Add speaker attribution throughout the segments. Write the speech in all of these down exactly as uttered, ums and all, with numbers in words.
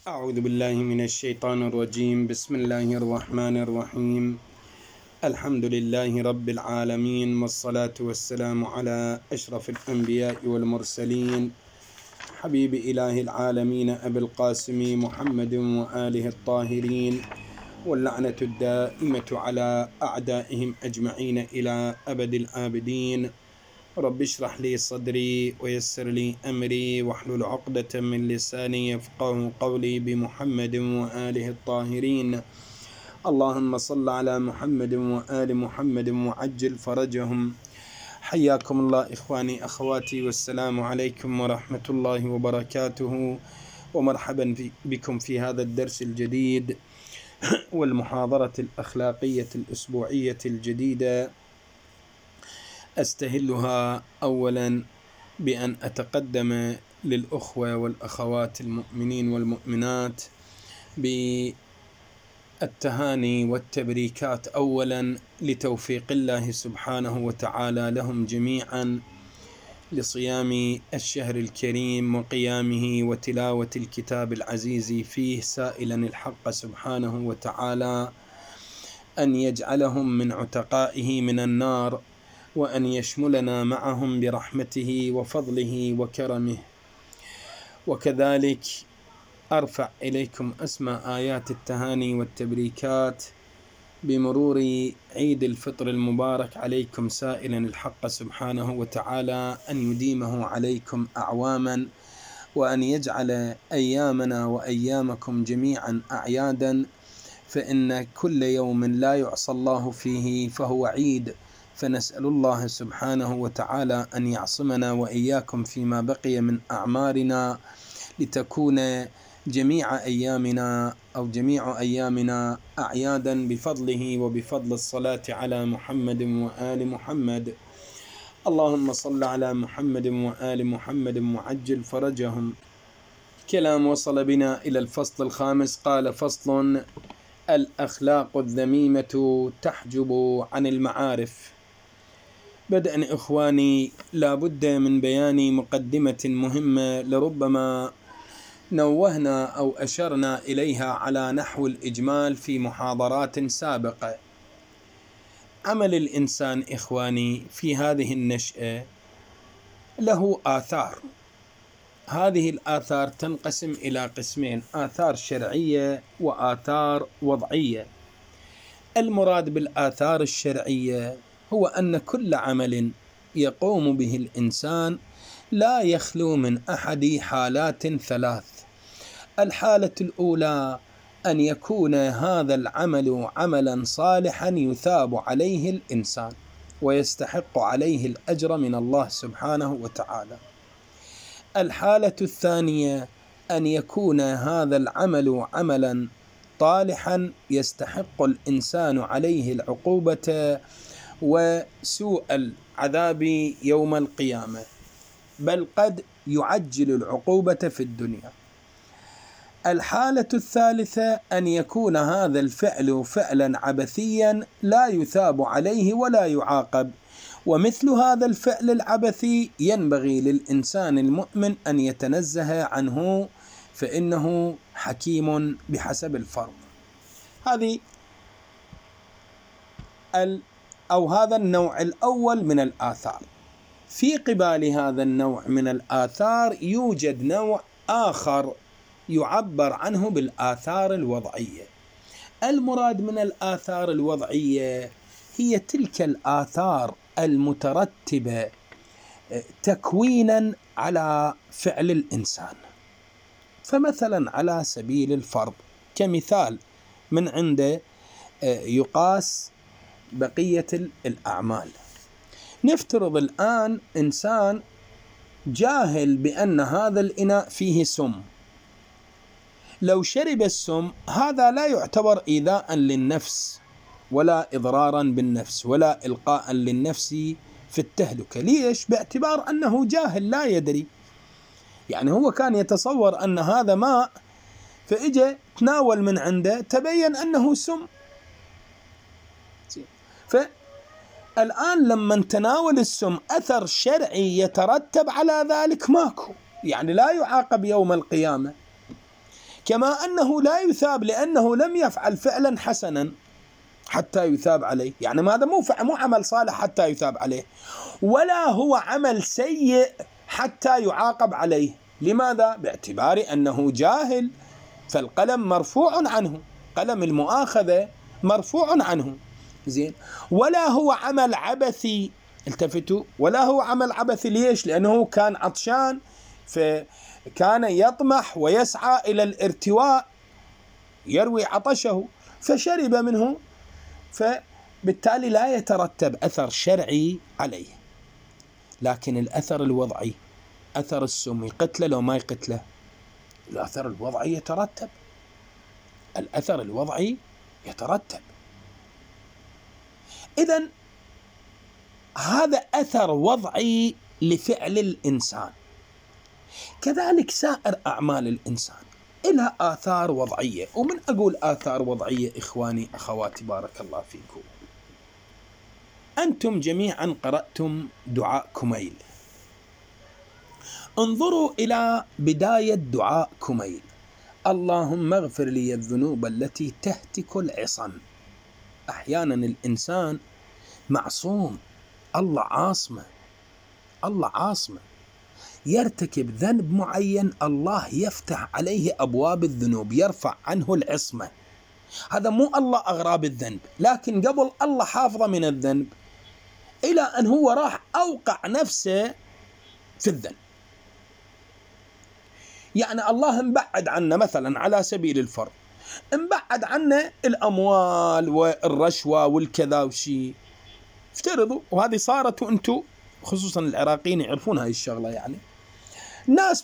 Speaker 1: أعوذ بالله من الشيطان الرجيم. بسم الله الرحمن الرحيم. الحمد لله رب العالمين، والصلاة والسلام على أشرف الأنبياء والمرسلين، حبيب إله العالمين أبي القاسم محمد وآله الطاهرين، واللعنة الدائمة على أعدائهم أجمعين إلى أبد الآبدين. رب اشرح لي صدري ويسر لي أمري واحلل عقدة من لساني يفقه قولي بمحمد وآله الطاهرين. اللهم صل على محمد وآل محمد وعجل فرجهم. حياكم الله إخواني أخواتي، والسلام عليكم ورحمة الله وبركاته، ومرحبا بكم في هذا الدرس الجديد والمحاضرة الأخلاقية الأسبوعية الجديدة. أستهلها أولا بأن أتقدم للأخوة والأخوات المؤمنين والمؤمنات بالتهاني والتبريكات، أولا لتوفيق الله سبحانه وتعالى لهم جميعا لصيام الشهر الكريم وقيامه وتلاوة الكتاب العزيز فيه، سائلا الحق سبحانه وتعالى أن يجعلهم من عتقائه من النار، وأن يشملنا معهم برحمته وفضله وكرمه. وكذلك أرفع إليكم أسمى آيات التهاني والتبريكات بمرور عيد الفطر المبارك عليكم، سائلا الحق سبحانه وتعالى أن يديمه عليكم أعواما، وأن يجعل أيامنا وأيامكم جميعا أعيادا، فإن كل يوم لا يعصى الله فيه فهو عيد. فنسأل الله سبحانه وتعالى أن يعصمنا وإياكم فيما بقي من أعمارنا، لتكون جميع أيامنا أو جميع أيامنا أعيادا بفضله وبفضل الصلاة على محمد وآل محمد. اللهم صل على محمد وآل محمد وعجل فرجهم. كلام وصل بنا إلى الفصل الخامس. قال: فصل: الأخلاق الذميمة تحجب عن المعارف. بدءا إخواني، لا بد من بيان مقدمة مهمة لربما نوهنا أو أشرنا إليها على نحو الإجمال في محاضرات سابقة. عمل الإنسان إخواني في هذه النشأة له آثار. هذه الآثار تنقسم إلى قسمين: آثار شرعية وآثار وضعية. المراد بالآثار الشرعية هو أن كل عمل يقوم به الإنسان لا يخلو من أحد حالات ثلاث. الحالة الأولى أن يكون هذا العمل عملا صالحا يثاب عليه الإنسان ويستحق عليه الأجر من الله سبحانه وتعالى. الحالة الثانية أن يكون هذا العمل عملا طالحا يستحق الإنسان عليه العقوبة وسوء العذاب يوم القيامة، بل قد يعجل العقوبة في الدنيا. الحالة الثالثة أن يكون هذا الفعل فعلا عبثيا لا يثاب عليه ولا يعاقب، ومثل هذا الفعل العبثي ينبغي للإنسان المؤمن أن يتنزه عنه، فإنه حكيم بحسب الفرض. هذه ال أو هذا النوع الأول من الآثار. في قبال هذا النوع من الآثار يوجد نوع آخر يعبر عنه بالآثار الوضعية. المراد من الآثار الوضعية هي تلك الآثار المترتبة تكوينا على فعل الإنسان. فمثلا على سبيل الفرض، كمثال من عنده يقاس بقية الأعمال. نفترض الآن إنسان جاهل بأن هذا الإناء فيه سم، لو شرب السم هذا لا يعتبر إيذاء للنفس ولا إضرارا بالنفس ولا إلقاء للنفس في التهلكة. ليش؟ باعتبار أنه جاهل لا يدري. يعني هو كان يتصور أن هذا ماء، فإجا تناول من عنده تبين أنه سم. فالآن لما تناول السم أثر شرعي يترتب على ذلك ماكو، يعني لا يعاقب يوم القيامة. كما أنه لا يثاب لأنه لم يفعل فعلا حسنا حتى يثاب عليه، يعني هذا مو مو عمل صالح حتى يثاب عليه، ولا هو عمل سيء حتى يعاقب عليه. لماذا؟ باعتبار أنه جاهل، فالقلم مرفوع عنه، قلم المؤاخذة مرفوع عنه. زين. ولا هو عمل عبثي، التفتوا، ولا هو عمل عبثي. ليش؟ لأنه كان عطشان، فكان يطمح ويسعى إلى الارتواء، يروي عطشه فشرب منه، فبالتالي لا يترتب أثر شرعي عليه. لكن الأثر الوضعي، أثر السم، يقتله لو ما يقتله، الأثر الوضعي يترتب، الأثر الوضعي يترتب. إذن هذا أثر وضعي لفعل الإنسان. كذلك سائر أعمال الإنسان إلها آثار وضعية. ومن أقول آثار وضعية إخواني أخواتي بارك الله فيكم، أنتم جميعا قرأتم دعاء كميل. انظروا إلى بداية دعاء كميل: اللهم اغفر لي الذنوب التي تهتك العصم. أحيانا الإنسان معصوم، الله عاصمه، الله عاصمه، يرتكب ذنب معين، الله يفتح عليه أبواب الذنوب، يرفع عنه العصمة. هذا مو الله أغرى بالذنب، لكن قبل الله حافظه من الذنب، إلى أن هو راح أوقع نفسه في الذنب. يعني الله مبعد عنا، مثلا على سبيل الفرض مبعد عنا الأموال والرشوة والكذا وشي، افترضوا، وهذه صارت، وأنتم خصوصا العراقيين يعرفون هاي الشغلة، يعني ناس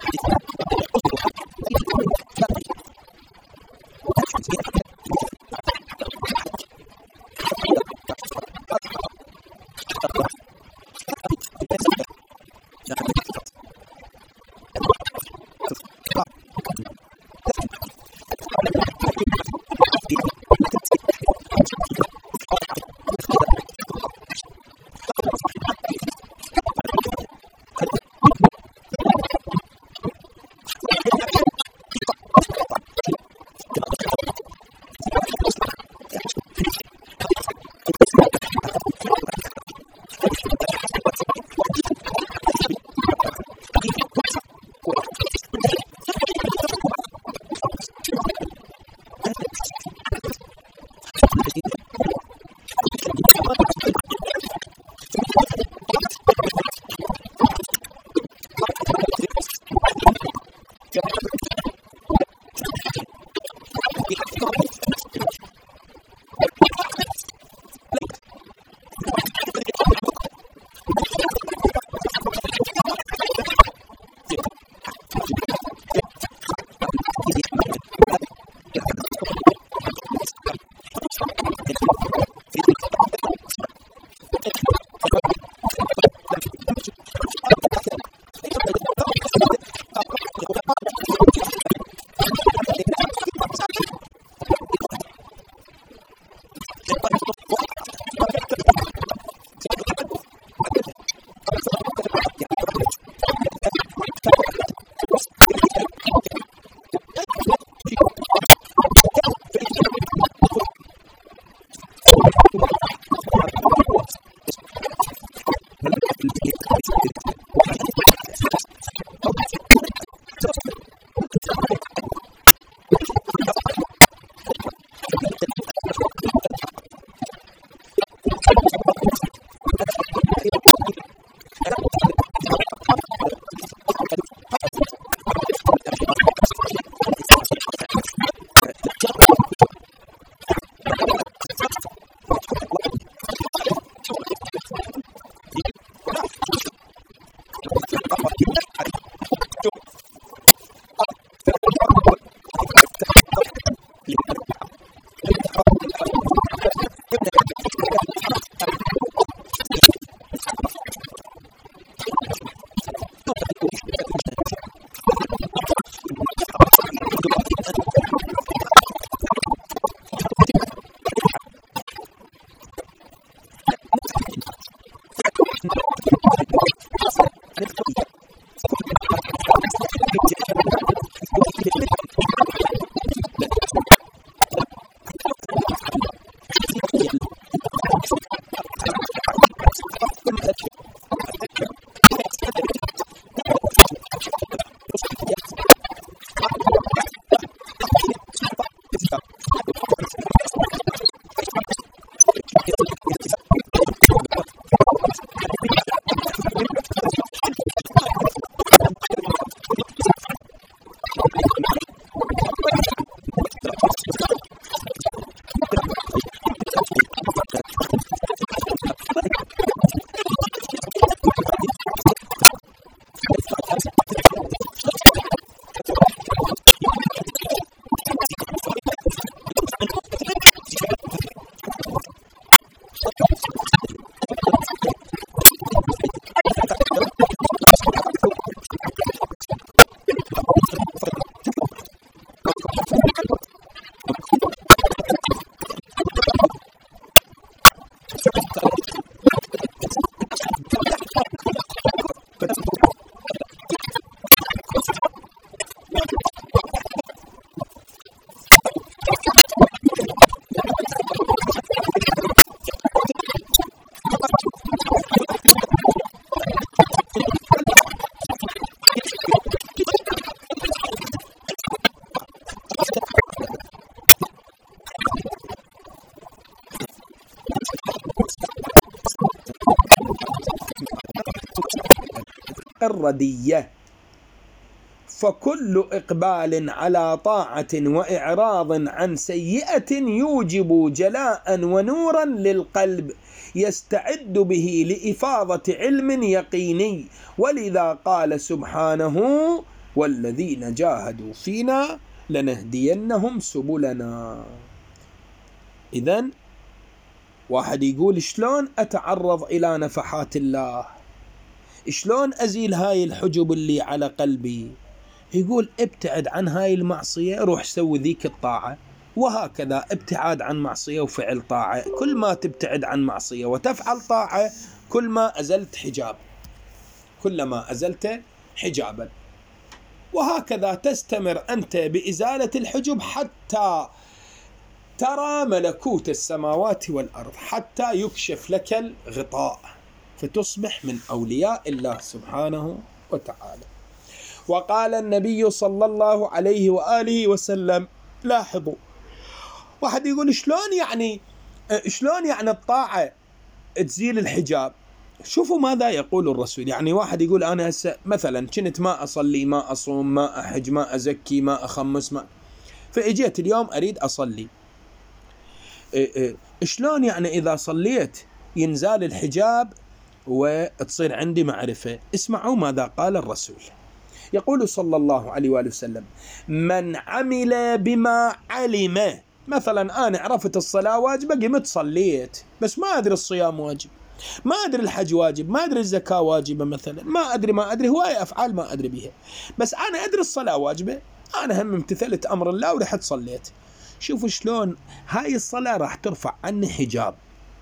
Speaker 1: الردية. فكل إقبال على طاعة وإعراض عن سيئة يوجب جلاء ونورا للقلب يستعد به لإفاضة علم يقيني، ولذا قال سبحانه: والذين جاهدوا فينا لنهدينهم سبلنا. إذن واحد يقول شلون أتعرض إلى نفحات الله؟ شلون أزيل هاي الحجب اللي على قلبي؟ يقول ابتعد عن هاي المعصية، روح سوي ذيك الطاعة. وهكذا ابتعاد عن معصية وفعل طاعة، كل ما تبتعد عن معصية وتفعل طاعة كل ما أزلت حجاب، كلما أزلت حجابا. وهكذا تستمر أنت بإزالة الحجب حتى ترى ملكوت السماوات والأرض، حتى يكشف لك الغطاء فتصبح من أولياء الله سبحانه وتعالى. وقال النبي صلى الله عليه وآله وسلم، لاحظوا، واحد يقول شلون يعني شلون يعني الطاعة تزيل الحجاب؟ شوفوا ماذا يقول الرسول. يعني واحد يقول أنا هسه مثلا كنت ما أصلي ما أصوم ما أحج ما أزكي ما أخمس ما فإجيت اليوم أريد أصلي، شلون يعني إذا صليت ينزال الحجاب وتصير عندي معرفة؟ اسمعوا ماذا قال الرسول. يقول صلى الله عليه وآله وسلم: من عمل بما علم. مثلا أنا عرفت الصلاة واجبة قمت صليت، بس ما أدري الصيام واجب، ما أدري الحج واجب، ما أدري الزكاة واجبة، مثلا ما أدري ما أدري هواية أفعال ما أدري بها، بس أنا أدري الصلاة واجبة، أنا هم امتثلت أمر الله ورحت صليت. شوفوا شلون هاي الصلاة راح ترفع عني حجاب.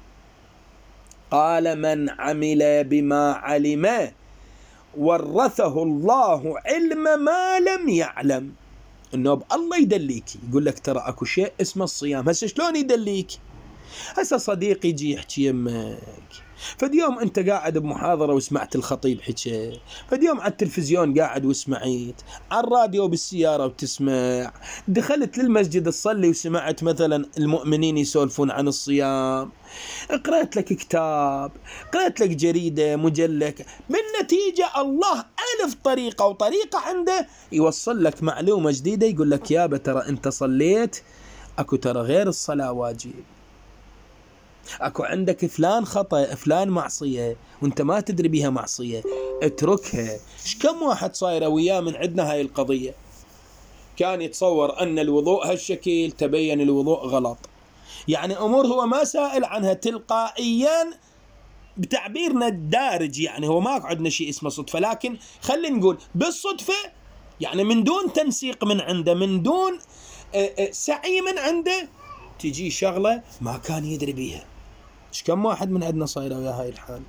Speaker 1: قال: من عمل بما علم ورثه الله علم ما لم يعلم. إنه الله يدليك، يقول لك ترى أكو شيء اسمه الصيام. هسه شلون يدليك؟ هسه صديق يجي يحكي يمك، فاليوم أنت قاعد بمحاضرة وسمعت الخطيب حكي، فاليوم على التلفزيون قاعد وسمعيت، على الراديو بالسيارة وتسمع، دخلت للمسجد تصلي وسمعت مثلا المؤمنين يسولفون عن الصيام، قرأت لك كتاب، قرأت لك جريدة مجلة، بالنتيجة الله ألف طريقة وطريقة عنده يوصل لك معلومة جديدة، يقول لك يابا ترى أنت صليت، أكو ترى غير الصلاة واجب، أكو عندك فلان خطأ فلان معصية وانت ما تدري بها معصية، اتركها. كم واحد صايرة وياه من عندنا هاي القضية كان يتصور أن الوضوء هالشكل، تبين الوضوء غلط، يعني أمور هو ما سائل عنها تلقائيا بتعبيرنا الدارج، يعني هو ما عندنا شيء اسمه صدفة، لكن خلينا نقول بالصدفة، يعني من دون تنسيق من عنده، من دون سعي من عنده، تجي شغلة ما كان يدري بيها. إيش كم واحد من عندنا صايرة ويا هاي الحال.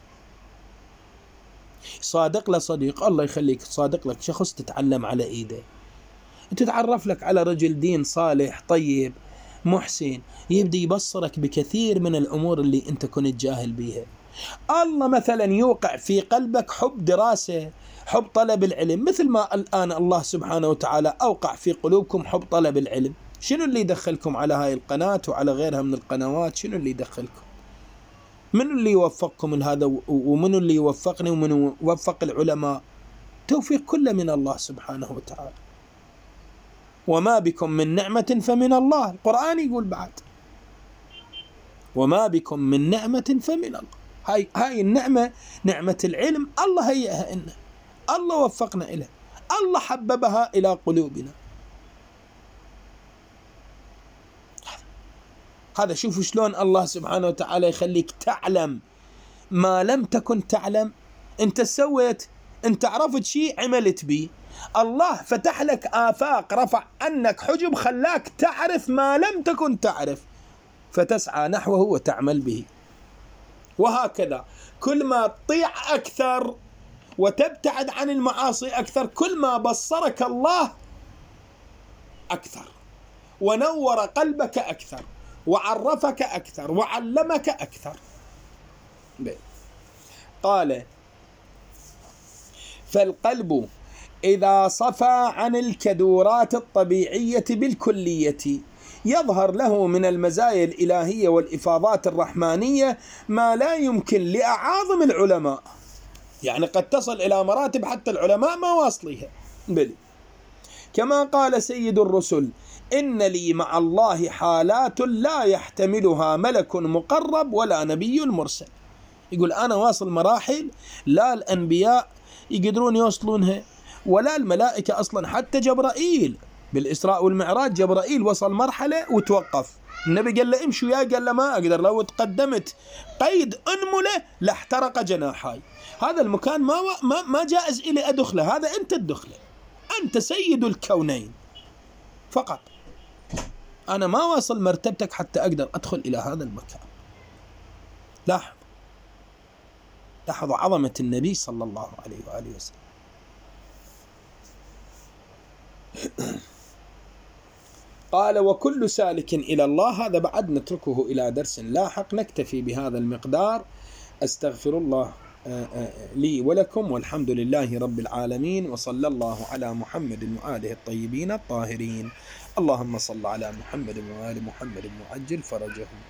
Speaker 1: صادق لصديق، الله يخليك، صادق لك شخص تتعلم على إيده، تتعرف لك على رجل دين صالح طيب محسن، يبدأ يبصرك بكثير من الأمور اللي أنت كنت جاهل بيها. الله مثلا يوقع في قلبك حب دراسة، حب طلب العلم، مثل ما الآن الله سبحانه وتعالى أوقع في قلوبكم حب طلب العلم. شنو اللي يدخلكم على هاي القناة وعلى غيرها من القنوات؟ شنو اللي يدخلكم؟ من اللي يوفقكم لهذا، ومن اللي يوفقني ومن يوفق العلماء؟ توفيق كله من الله سبحانه وتعالى. وما بكم من نعمة فمن الله. القرآن يقول بعد: وما بكم من نعمة فمن الله. هاي هاي النعمة، نعمة العلم، الله هيئها لنا، الله وفقنا إليه، الله حببها إلى قلوبنا. هذا شوفوا شلون الله سبحانه وتعالى يخليك تعلم ما لم تكن تعلم. انت سويت، انت عرفت شيء عملت به، الله فتح لك آفاق، رفع عنك حجب، خلاك تعرف ما لم تكن تعرف، فتسعى نحوه وتعمل به. وهكذا كل ما تطيع أكثر وتبتعد عن المعاصي أكثر، كل ما بصرك الله أكثر، ونور قلبك أكثر، وعرفك أكثر، وعلمك أكثر. قال: فالقلب إذا صفى عن الكدورات الطبيعية بالكلية يظهر له من المزايا الإلهية والإفاضات الرحمانية ما لا يمكن لأعاظم العلماء، يعني قد تصل إلى مراتب حتى العلماء ما واصليها. بل كما قال سيد الرسل: إن لي مع الله حالات لا يحتملها ملك مقرب ولا نبي مرسل. يقول أنا واصل مراحل لا الأنبياء يقدرون يوصلونها ولا الملائكة أصلا. حتى جبرائيل بالإسراء والمعراج جبرائيل وصل مرحلة وتوقف، النبي قال له امشي، يا قال له ما أقدر، لو تقدمت قيد أنملة لاحترق جناحاي، هذا المكان ما ما ما جائز إلي أدخله، هذا أنت تدخله، أنت سيد الكونين فقط، أنا ما واصل مرتبتك حتى أقدر أدخل إلى هذا المكان. لاحظ لاحظوا عظمة النبي صلى الله عليه وآله وسلم. قال وكل سالك إلى الله، هذا بعد نتركه إلى درس لاحق، نكتفي بهذا المقدار. أستغفر الله لي ولكم، والحمد لله رب العالمين، وصلى الله على محمد وآله الطيبين الطاهرين. اللهم صل على محمد وآل محمد وعجل فرجهم.